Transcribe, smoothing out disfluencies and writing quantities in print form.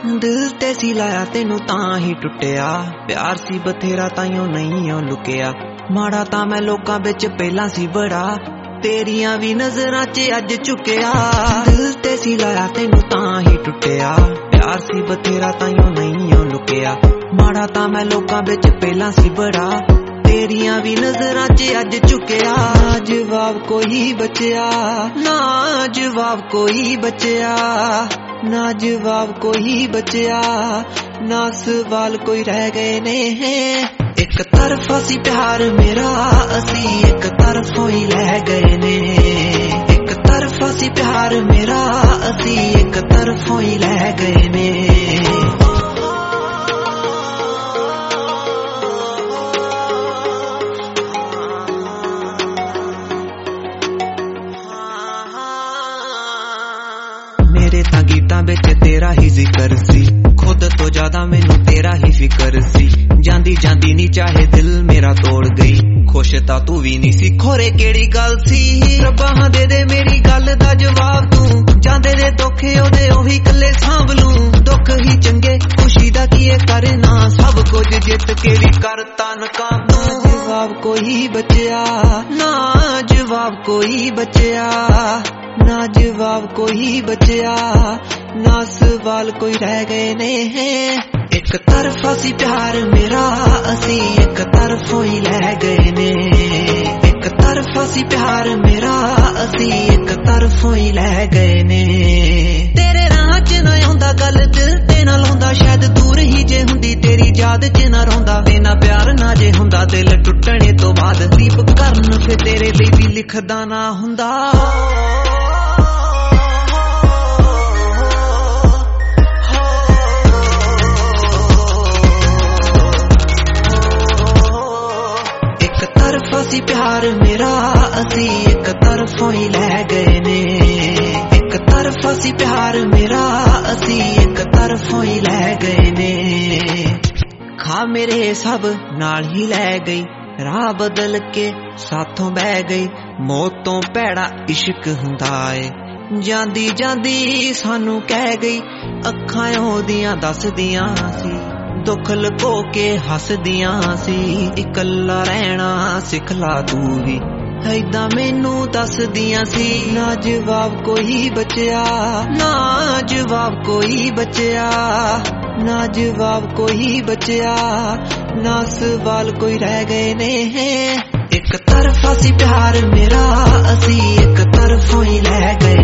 दिल ते सी लाया तेनू तां ही टुटिया, प्यार सी बथेरा ताइयों नहीं ओ लुकिया। माड़ा तां मैं लोकां बिच पहलां सी बड़ा, तेरियां भी नजरां च अज झुकिया। दिल ते सी लाया तेनू तां ही टुटिया, प्यार सी बथेरा ताइयों नहीं ओ लुकिया। माड़ा तां मैं लोकां बिच पहलां सी बड़ा, तेरियां भी नजरां च अज झुकिया। ना जवाब कोई बचया, ना जवाब कोई बचया, ना जवाब कोई बचया, ना सवाल कोई रह गए ने। एक तरफा सी प्यार मेरा, असी एक तरफों ही लै गए ने। एक तरफा सी प्यार मेरा, असी एक तरफों ही लै गए ने। मेरे तां गीतां बिच तेरा ही जिक्र सी, खुद तो ज्यादा मैनू तेरा ही फिकर सी। जांदी जांदी नी चाहे दिल मेरा तोड़ गई, खुश तां तू भी नी सी, खोरे केड़ी गल सी। रब्बा दे मेरी गल दा जवाब तू, जांदे दे दुखे ओदे ओही कल्ले सांभ लूं। दुख ही चंगे खुशी दा कीए करना, सब कुछ जित के भी करता नकाम तू। जवाब कोई बचया, ना जवाब कोई बचया, ना जवाब कोई बचया, ना सवाल कोई रह गए ने। एक तरफा सी प्यार मेरा, असी एक तरफों ही लै गए ने। एक तरफा सी प्यार मेरा, असी एक तरफों ही लै गए ने। तेरे राह च ना आउंदा गल दिल ते ना लाउंदा, शायद दूर ही जे हुंदी तेरी याद च ना रौंदा। तेना प्यार ना जे हुंदा दिल टुटने तो बाद, दीप करन फिर तेरे लिए भी लिखदा ना हुंदा। सी प्यार मेरा, असी एक तरफों ही लै गए ने। एक तरफा सी प्यार मेरा, असी एक तरफों ही लै गए ने। खा मेरे सब नाल ही लै गई, राह बदल के साथों बह गई। मौत तो भैड़ा इश्क हुंदा ए, जांदी जांदी सानू कह गई। अखां ओदियां दसदियां सी, दुख लुको के हसदियां सी। इकल्ला रहना सिखला तू भी, ऐदां मैनू दसदियां सी। ना जवाब कोई बचया, ना जवाब कोई बचया, ना जवाब कोई बचया, ना सवाल कोई रह गए ने। एक तरफा सी प्यार मेरा, असी एक तरफों ही लै गए।